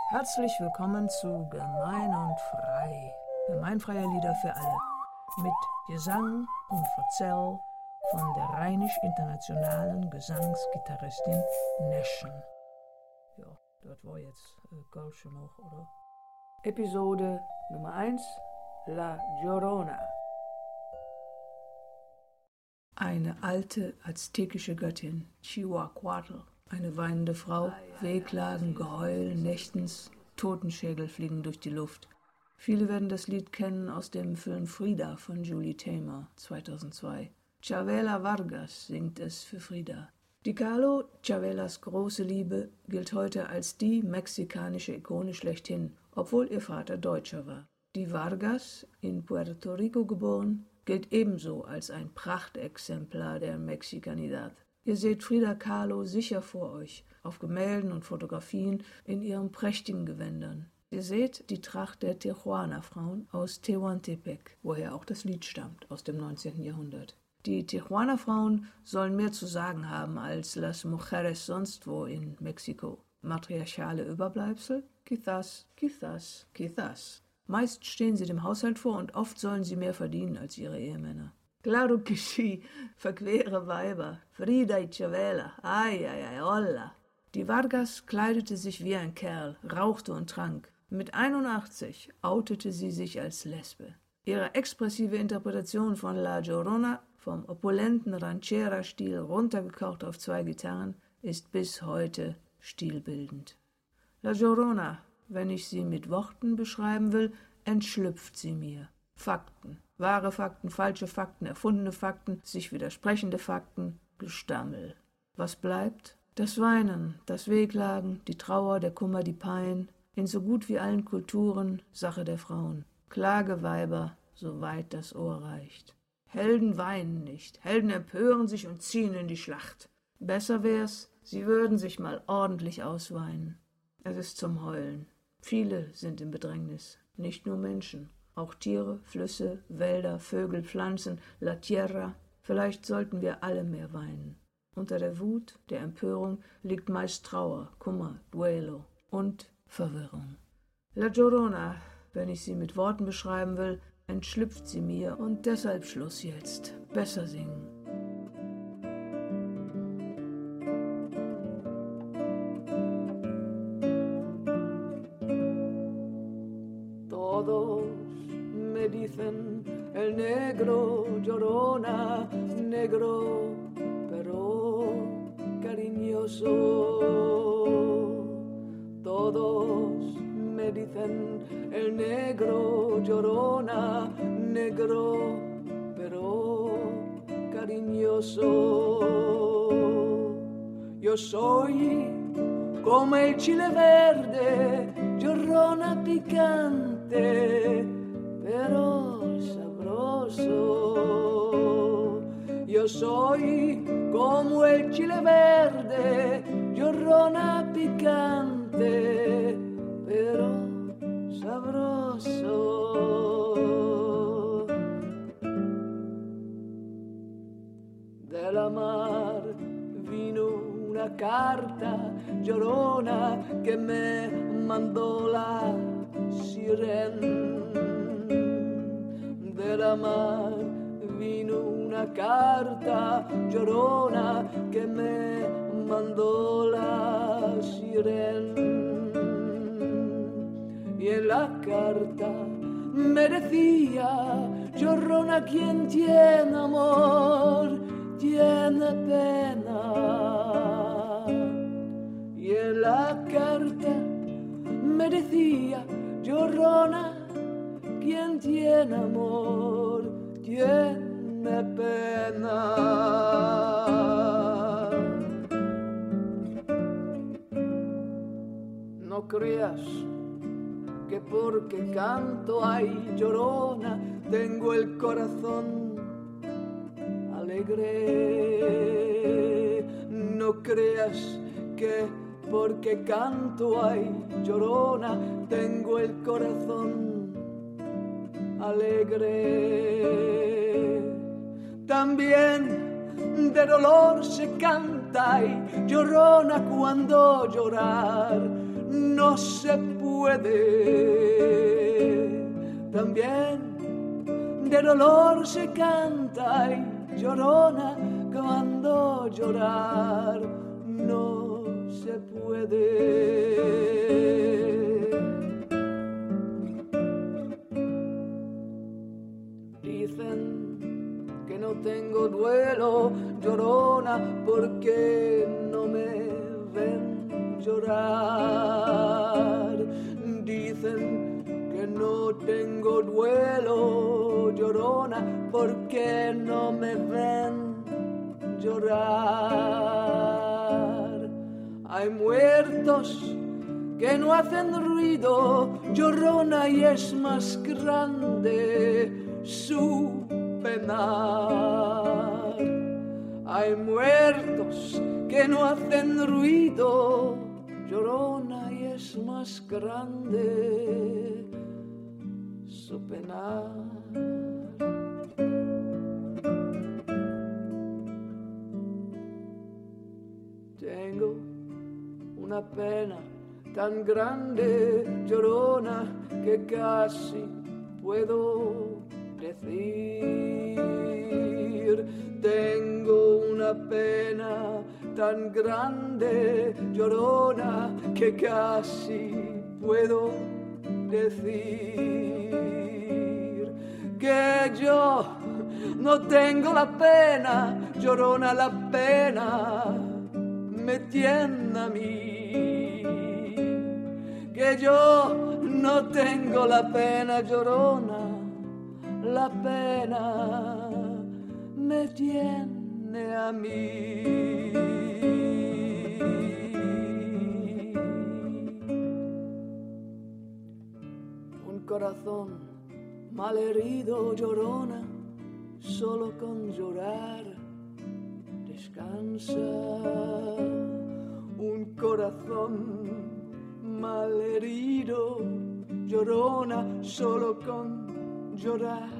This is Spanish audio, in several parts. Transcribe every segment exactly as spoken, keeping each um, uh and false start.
Herzlich willkommen zu Gemein und Frei. Gemeinfreie Lieder für alle. Mit Gesang und Verzell von der rheinisch-internationalen Gesangsgitarristin Neschen. Ja, das war jetzt äh, Kölsch noch, oder? Episode Nummer eins, La Llorona. Eine alte aztekische Göttin, Chihuahuatl. Eine weinende Frau, Wehklagen, Geheul, nächtens, Totenschädel fliegen durch die Luft. Viele werden das Lied kennen aus dem Film Frida von Julie Taymor, zweitausendzwei. Chavela Vargas singt es für Frida. Dicarlo, Chavelas große Liebe, gilt heute als die mexikanische Ikone schlechthin, obwohl ihr Vater Deutscher war. Die Vargas, in Puerto Rico geboren, gilt ebenso als ein Prachtexemplar der Mexikanidad. Ihr seht Frida Kahlo sicher vor euch, auf Gemälden und Fotografien in ihren prächtigen Gewändern. Ihr seht die Tracht der Tijuana-Frauen aus Tehuantepec, woher auch das Lied stammt, aus dem neunzehnten Jahrhundert. Die Tijuana-Frauen sollen mehr zu sagen haben als las mujeres sonst wo in Mexiko. Matriarchale Überbleibsel? Quizás, quizás, quizás. Meist stehen sie dem Haushalt vor und oft sollen sie mehr verdienen als ihre Ehemänner. Claro que sí, verquere Weiber, Frida y Chavela, ay, ay, ay, hola. Die Vargas kleidete sich wie ein Kerl, rauchte und trank. Mit einundachtzig outete sie sich als Lesbe. Ihre expressive Interpretation von La Llorona, vom opulenten Ranchera-Stil runtergekocht auf zwei Gitarren, ist bis heute stilbildend. La Llorona, wenn ich sie mit Worten beschreiben will, entschlüpft sie mir. Fakten, wahre Fakten, falsche Fakten, erfundene Fakten, sich widersprechende Fakten, Gestammel. Was bleibt? Das Weinen, das Wehklagen, die Trauer, der Kummer, die Pein, in so gut wie allen Kulturen Sache der Frauen. Klageweiber, soweit das Ohr reicht. Helden weinen nicht, Helden empören sich und ziehen in die Schlacht. Besser wär's, sie würden sich mal ordentlich ausweinen. Es ist zum Heulen. Viele sind in Bedrängnis, nicht nur Menschen. Auch Tiere, Flüsse, Wälder, Vögel, Pflanzen, la tierra. Vielleicht sollten wir alle mehr weinen. Unter der Wut, der Empörung liegt meist Trauer, Kummer, Duelo und Verwirrung. La Llorona, wenn ich sie mit Worten beschreiben will, entschlüpft sie mir und deshalb Schluss jetzt. Besser singen. Todos me dicen el negro llorona, negro pero cariñoso. Todos me dicen el negro llorona, negro pero cariñoso. Yo soy como el chile verde, llorona picante, pero sabroso. Yo soy como el chile verde, llorona picante, pero sabroso. De la mar vino una carta llorona que me mandó la sirena. De la mar vino una carta llorona que me mandó la sirena. Y en la carta me decía, llorona, quien tiene amor, tiene pena. Y en la carta me decía, llorona, quien tiene amor, tiene pena. No creas que porque canto ay llorona tengo el corazón alegre. No creas que porque canto ay llorona tengo el corazón alegre. También de dolor se canta y llorona cuando llorar no se puede. También de dolor se canta y llorona cuando llorar no se puede. Dicen que no tengo duelo, llorona, porque no me ven llorar. Dicen que no tengo duelo, llorona, porque no me ven llorar. Hay muertos que no hacen ruido, llorona, y es más grande su penar. Hay muertos que no hacen ruido, llorona, y es más grande su penar. Tengo una pena tan grande, llorona, que casi puedo decir. Tengo una pena tan grande, llorona, que casi puedo decir. Que yo no tengo la pena, llorona, la pena me tiene a mí. Que yo no tengo la pena, llorona, la pena me tiene a mí. Un corazón malherido, llorona, solo con llorar descansa. Un corazón malherido, llorona, solo con llorar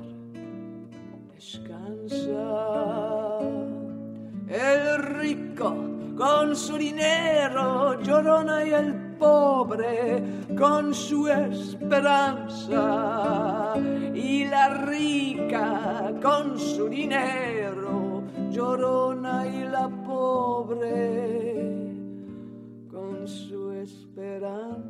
descansa. El rico con su dinero, llorona, y el pobre con su esperanza. Y la rica con su dinero, llorona, y la pobre con su esperanza.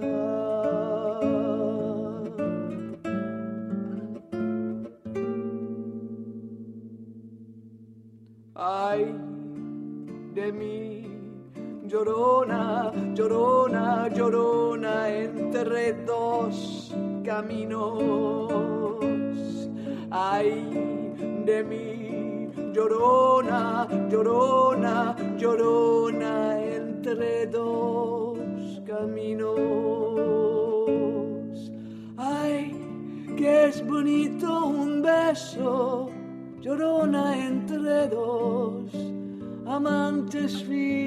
Ay de mí, llorona, llorona, llorona, entre dos caminos. Ay de mí, llorona, llorona, llorona, entre dos caminos. Ay, que es bonito un beso, llorona, entre dos amantes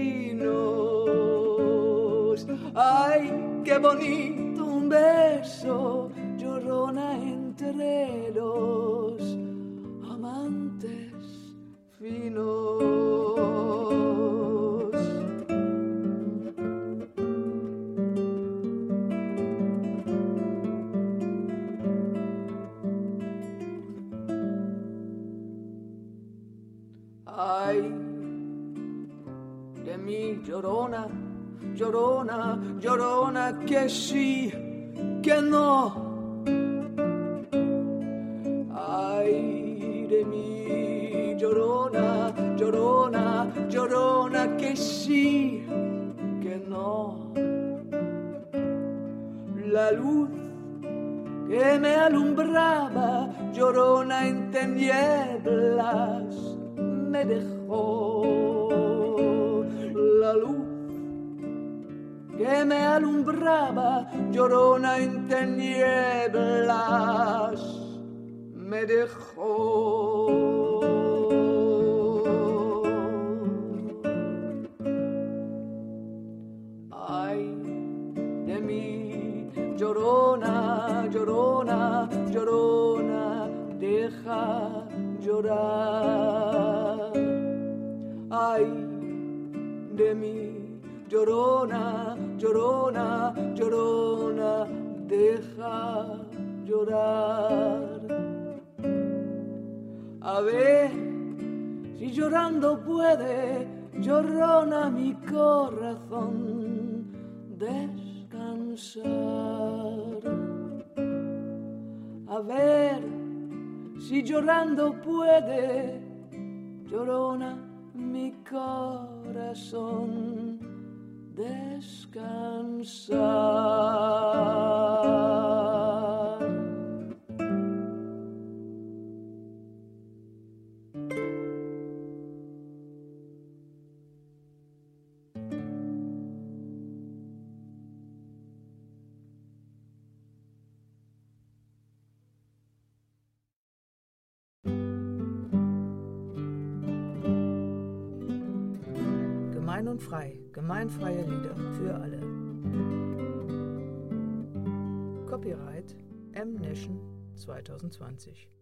finos. Ay, qué bonito un beso, llorona, entre dos amantes finos. Ay de mí, llorona, llorona, llorona, que sí, que no. Ay de mí, llorona, llorona, llorona, que sí, que no. La luz que me alumbraba, llorona, en tinieblas me dejó. La luz que me alumbraba, llorona, en tinieblas me dejó. Ay de mí, llorona, llorona, llorona, deja llorar. Ay de mí, llorona, llorona, llorona, deja llorar. A ver si llorando puede, llorona, mi corazón descansar. A ver si llorando puede, llorona, mi corazón descansar. Gemein und frei, gemeinfreie Lieder für alle. Copyright M. Nation zwanzig zwanzig.